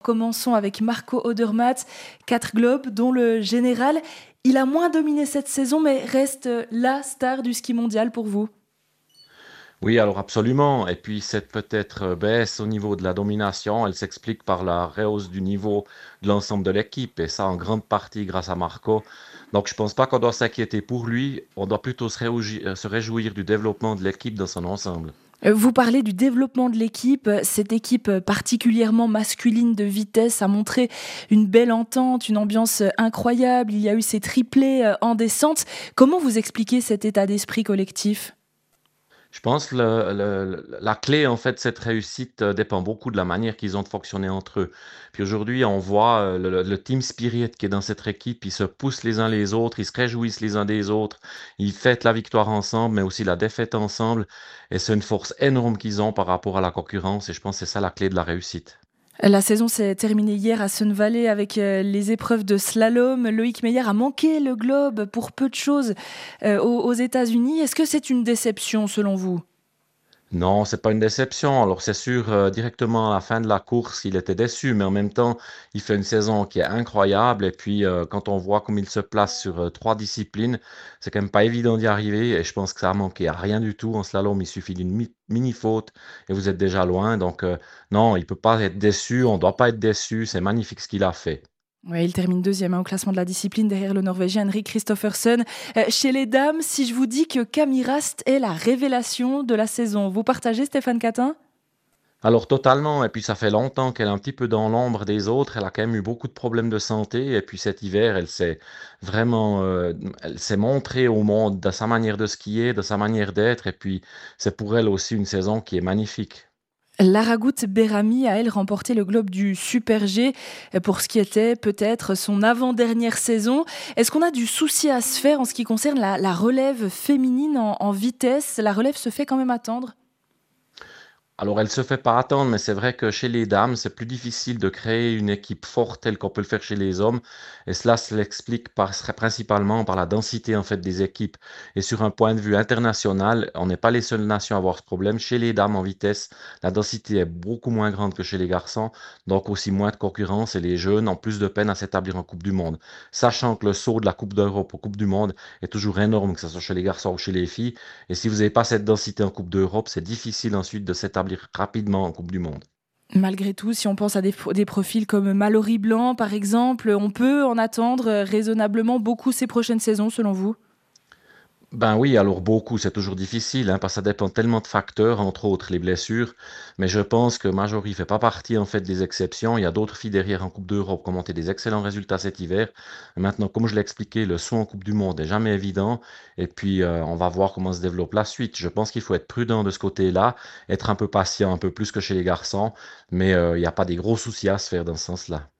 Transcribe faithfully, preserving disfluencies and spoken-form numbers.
Commençons avec Marco Odermatt, quatre globes, dont le général. Il a moins dominé cette saison, mais reste la star du ski mondial pour vous. Oui, alors absolument. Et puis cette peut-être euh, baisse au niveau de la domination, elle s'explique par la rehausse du niveau de l'ensemble de l'équipe, et ça en grande partie grâce à Marco. Donc je pense pas qu'on doit s'inquiéter pour lui, on doit plutôt se réjouir, euh, se réjouir du développement de l'équipe dans son ensemble. Euh, Vous parlez du développement de l'équipe. Cette équipe particulièrement masculine de vitesse a montré une belle entente, une ambiance incroyable. Il y a eu ces triplés euh, en descente. Comment vous expliquez cet état d'esprit collectif? Je pense que le- le- la clé en fait de cette réussite euh, dépend beaucoup de la manière qu'ils ont de fonctionner entre eux. Puis aujourd'hui, on voit euh, le, le- le team spirit qui est dans cette équipe, ils se poussent les uns les autres, ils se réjouissent les uns des autres, ils fêtent la victoire ensemble, mais aussi la défaite ensemble. Et c'est une force énorme qu'ils ont par rapport à la concurrence. Et je pense que c'est ça la clé de la réussite. La saison s'est terminée hier à Sun Valley avec euh, les épreuves de slalom. Loïc Meyer a manqué le globe pour peu de choses euh, aux, aux États-Unis. Est-ce que c'est une déception selon vous? Non, c'est pas une déception. Alors c'est sûr, euh, directement à la fin de la course, il était déçu, mais en même temps, il fait une saison qui est incroyable. Et puis, euh, quand on voit comme il se place sur euh, trois disciplines, c'est quand même pas évident d'y arriver. Et je pense que ça a manqué à rien du tout en slalom. Il suffit d'une mi- mini faute et vous êtes déjà loin. Donc, euh, non, il peut pas être déçu. On doit pas être déçu. C'est magnifique ce qu'il a fait. Ouais, il termine deuxième hein, au classement de la discipline derrière le Norvégien Henrik Kristoffersen. Euh, chez les dames, si je vous dis que Camille Rast est la révélation de la saison, vous partagez Stéphane Catin? Alors totalement, et puis ça fait longtemps qu'elle est un petit peu dans l'ombre des autres. Elle a quand même eu beaucoup de problèmes de santé, et puis cet hiver, elle s'est vraiment, euh, elle s'est montrée au monde de sa manière de skier, de sa manière d'être, et puis c'est pour elle aussi une saison qui est magnifique. Lara Goutte Berami a, elle, remporté le globe du Super G pour ce qui était peut-être son avant-dernière saison. Est-ce qu'on a du souci à se faire en ce qui concerne la, la relève féminine en, en vitesse? La relève se fait quand même attendre. Alors, elle se fait pas attendre, mais c'est vrai que chez les dames, c'est plus difficile de créer une équipe forte telle qu'on peut le faire chez les hommes. Et cela se l'explique par, principalement par la densité en fait des équipes. Et sur un point de vue international, on n'est pas les seules nations à avoir ce problème. Chez les dames en vitesse, la densité est beaucoup moins grande que chez les garçons, donc aussi moins de concurrence et les jeunes ont plus de peine à s'établir en Coupe du Monde. Sachant que le saut de la Coupe d'Europe aux Coupe du Monde est toujours énorme, que ce soit chez les garçons ou chez les filles. Et si vous n'avez pas cette densité en Coupe d'Europe, c'est difficile ensuite de s'établir rapidement en Coupe du Monde. Malgré tout, si on pense à des, des profils comme Mallory Blanc, par exemple, on peut en attendre raisonnablement beaucoup ces prochaines saisons, selon vous? Ben oui, alors beaucoup, c'est toujours difficile, hein, parce que ça dépend tellement de facteurs, entre autres les blessures. Mais je pense que Marjorie fait pas partie en fait des exceptions. Il y a d'autres filles derrière en Coupe d'Europe qui ont monté des excellents résultats cet hiver. Maintenant, comme je l'ai expliqué, le saut en Coupe du Monde est jamais évident. Et puis, euh, on va voir comment se développe la suite. Je pense qu'il faut être prudent de ce côté-là, être un peu patient, un peu plus que chez les garçons. Mais euh, il n'y a pas des gros soucis à se faire dans ce sens-là.